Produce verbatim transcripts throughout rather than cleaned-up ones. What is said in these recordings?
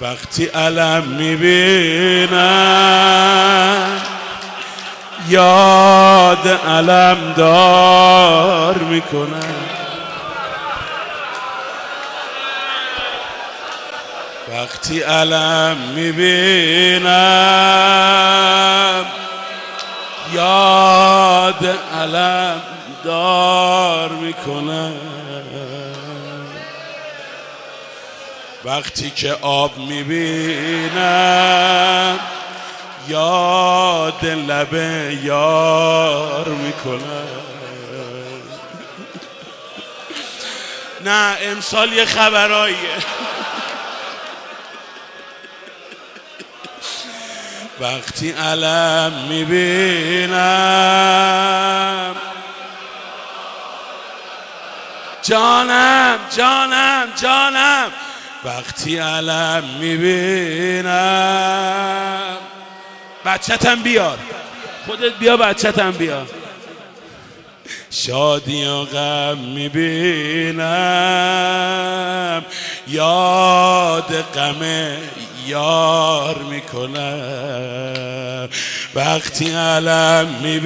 وقتی علم میبینم یاد علم دار میکنم، وقتی علم میبینم یاد علم دار میکنم، وقتی که آب میبینم یاد لب یار میکنم. نه امسال یه خبراییه. وقتی علم میبینم جانم جانم جانم، وقتی علم میبینم بچه‌تم بیار، خودت بیا بچه‌تم بیار، شادی و غم میبینم یاد غم یار میکنم، وقتی علم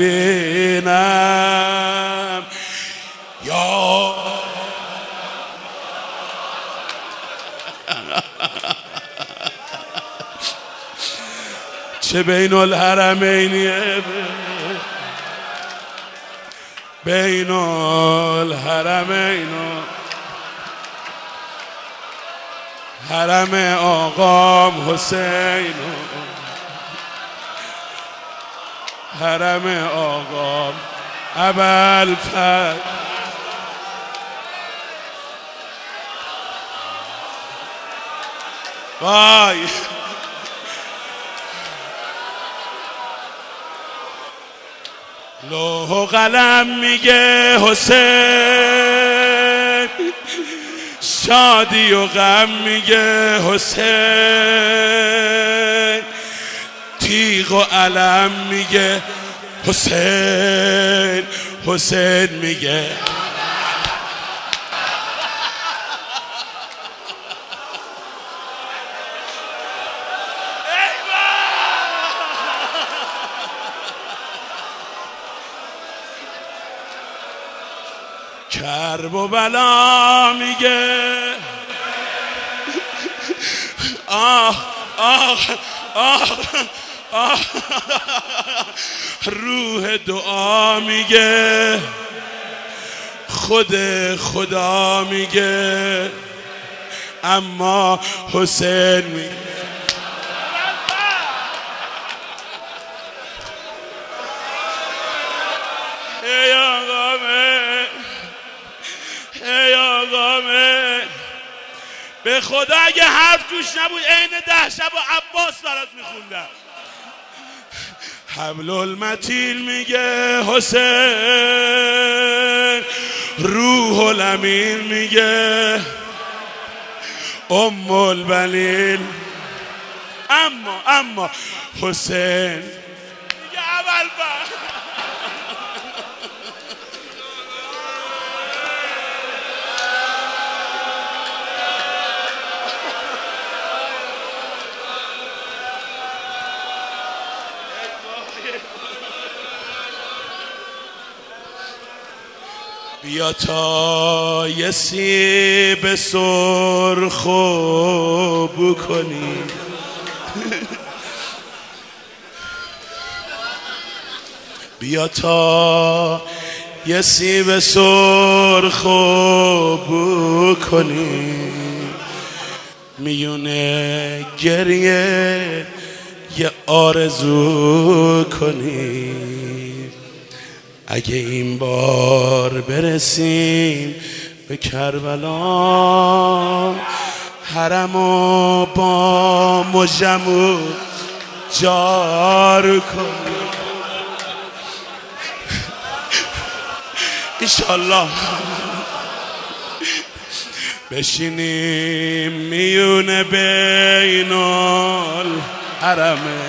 میبینم یا چه بین الحرمینیه، بین الحرمین حرم آقام حسین، حرم آقام ابوالفضل. وای لوح و قلم میگه حسین، شادی و غم میگه حسین، تیغ و علم میگه حسین، حسین میگه کرب و بلا میگه آه آه آه آه، روح دعا میگه خود خدا میگه، اما حسین میگه ای آقامه، ای آقامه، به خدا اگه حرف توش نبود عین ده شب و عباس برات میخوندم. حبل المتین میگه حسین، روح الامین میگه ام البنین، اما اما حسین میگه ابوالفضل. بیا تا یه سیب سرخ بو کنی، بیا تا یه سیب سرخ بو کنی، میونه گریه یه آرزو کنی، اگه این بار برسیم به کربلا، حرم و بام و جمو جار کنیم انشالله، بشینیم میونه بین الحرمه.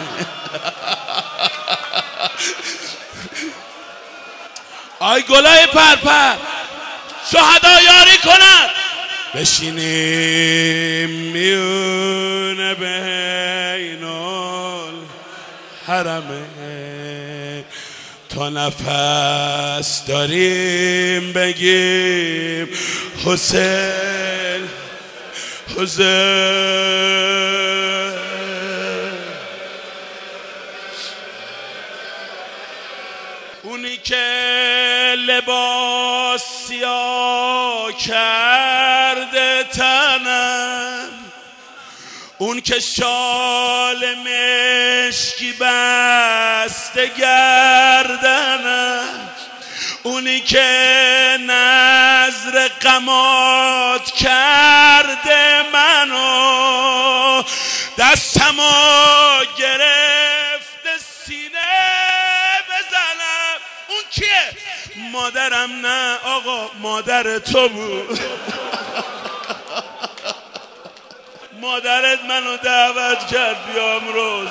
آی گلای پرپر، شهدا یاری کنن، بشینیم میونه بین الحرمین تا نفس داریم بگیم حسین حسین. اونی که لباس سیاه کرده تنم، اون که شال مشکی بسته گردنم، اونی که نظر غمات کرده منو، دستمو گرفته سینه بزنم. اون کیه؟ مادرم نه آقا، مادر تو بود. مادرت منو دعوت کرد بیام روزه،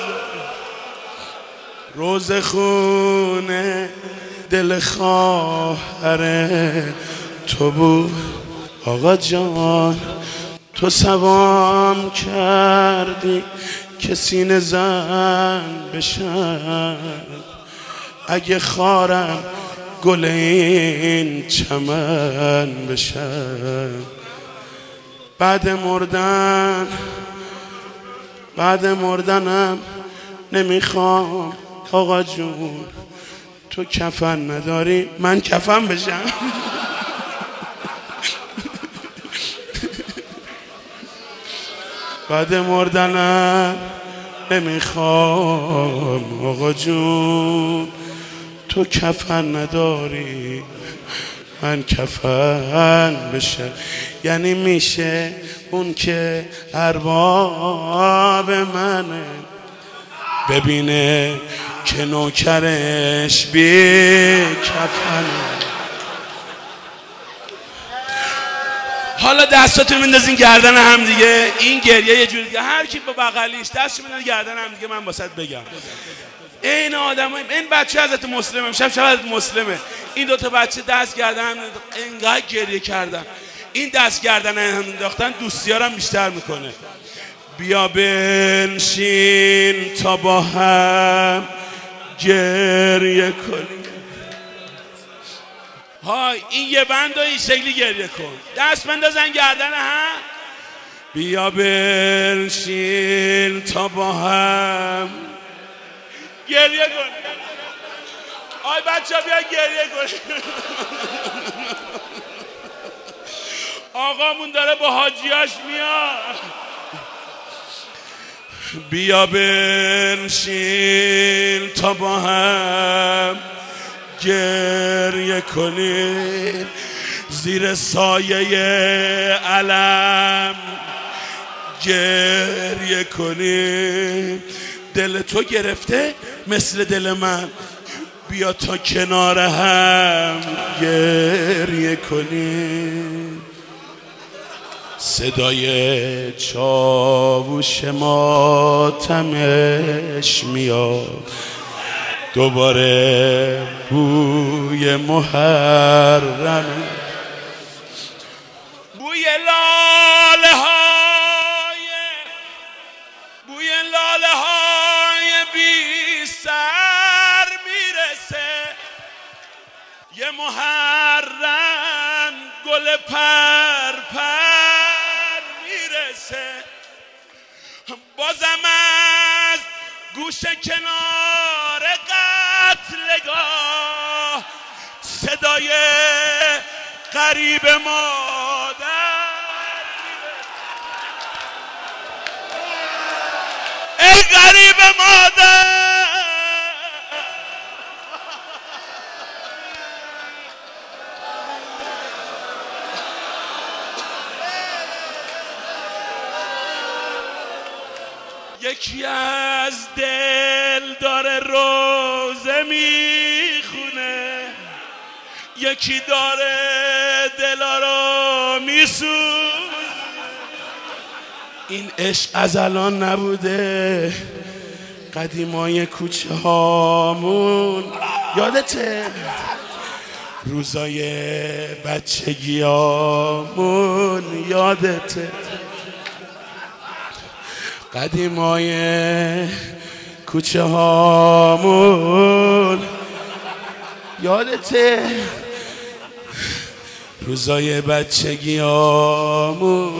روزه خونه دل خواهر تو بود. آقا جان تو سوام کردی که سینه زن بشم، اگه خارم گل این چمن بشم. بعد مردن بعد مردنم نمیخوام آقا جون تو کفن نداری من کفن بشم. بعد مردنم نمیخوام آقا جون تو کفن نداری من کفن بشه. یعنی میشه اون که ارباب منه ببینه که نوکرش بی کفنه. حالا دستاتون میندازین گردن هم دیگه. این گریه یه جوری دیگه، هر کی با بغلیش دستش میندازه گردن هم دیگه. من واسط بگم این آدمای این بچه حضرت مسلمه، امشب شب حضرت مسلمه. این دو تا بچه دست گردن هم اینقدر گریه کردن، این دست گردن هم انداختن دوستیارم بیشتر میکنه. بیا بنشین تا با هم گریه کنیم. های این یه بند و این شکلی گریه کن، دست بندازن گردن هم. بیا بنشین تا با هم گریه کن. آی بچه ها بیا گریه کن. آقامون داره با حاجیاش میاد. بیا بنشین تا با هم گریه کنیم، زیر سایه علم گریه کنیم. دل تو گرفته مثل دل من، بیا تا کنار هم گریه کنیم. صدای چاووش ماتمش میاد، دوباره بوی محرم، بوی لاله های بوی لاله های بی سر میرسه. یه محرم گل پر پر میرسه. بازم از گوش کنار قتلگاه صدای غریب مادر، ای غریب مادر. یکی از دل داره روزه میخونه، یکی داره دلا رو میسوزه. این عشق از الان نبوده، قدیمای کوچه هامون یادته روزای بچگیامون یادته، قدیمای کوچه هامون یادته، روزای بچگیامون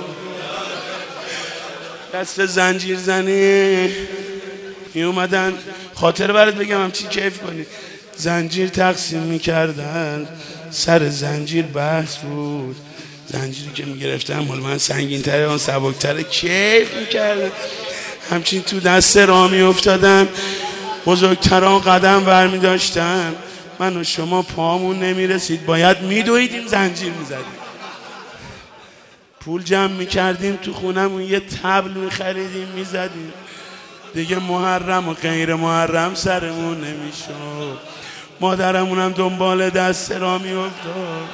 دست زنجیر زنی می اومدن. خاطر برات بگم همچین کیف کنی. زنجیر تقسیم میکردن، سر زنجیر بحث بود، زنجیری که میگرفتن مال من سنگین تره اون سبک تره، کیف میکردن. همچین تو دست را میافتادن، بزرگتران قدم برمی داشتن، من و شما پامون نمیرسید، باید میدویدیم زنجیر میزدیم. پول جمع میکردیم تو خونمون یه طبل میخریدیم میزدیم. دیگه محرم و غیر محرم سرمون نمیشد. مادرمونم دنبال دست را میافتاد.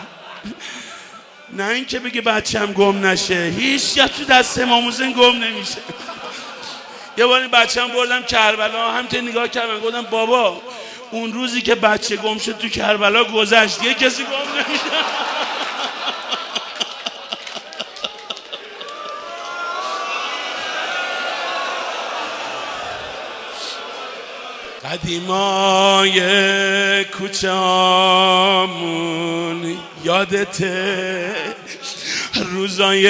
نه اینکه بگه بچم گم نشه، هیچ یا تو دست اماموزن گم نمیشه. یه بار بچم بردم کربلا، همینطور نگاه کردم گفتم بابا اون روزی که بچه گم شد تو کربلا گذشت، یه کسی گم نمیشه. قدیمای کوچه هامون یادته، روزای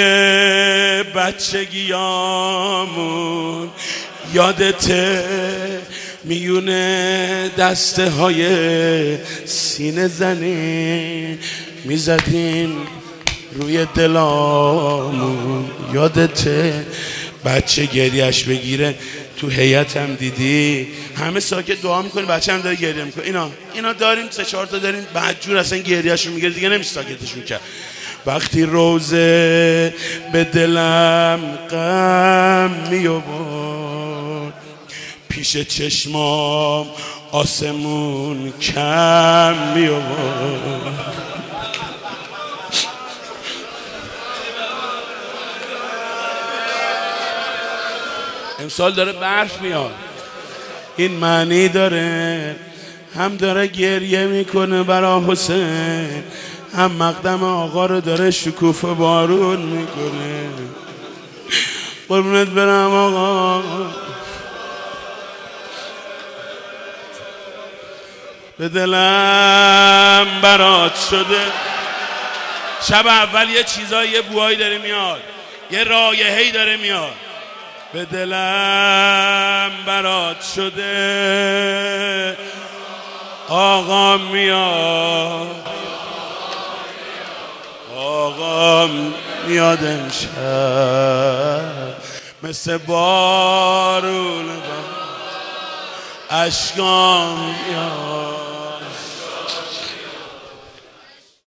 بچگیامون یادته، میونه دسته های سینه زنی میزدیم روی دلامون یادته، بچه گریش بگیره تو هیئتم دیدی همه ساکت دعا میکنی، بچه هم داره گریه میکنه. اینا اینا داریم سه چهار تا داریم، بدجور اصلا گریهشو میگیره دیگه نمیشه ساکتش میکرد. وقتی روزه به دلم غم میآورد، پیش چشمام آسمون کم میآورد. امسال داره برف میاد، این معنی داره، هم داره گریه میکنه برا حسین، هم مقدم آقا رو داره شکوفه بارون میکنه. قربونت برم آقا. به دلم برات شده. شب اول یه چیزایی یه بوهایی داره میاد، یه رایحه‌ای داره میاد. به دلم برات شده، آقا میاد، آقا میاد امشب، مثل بارون اشکام میاد.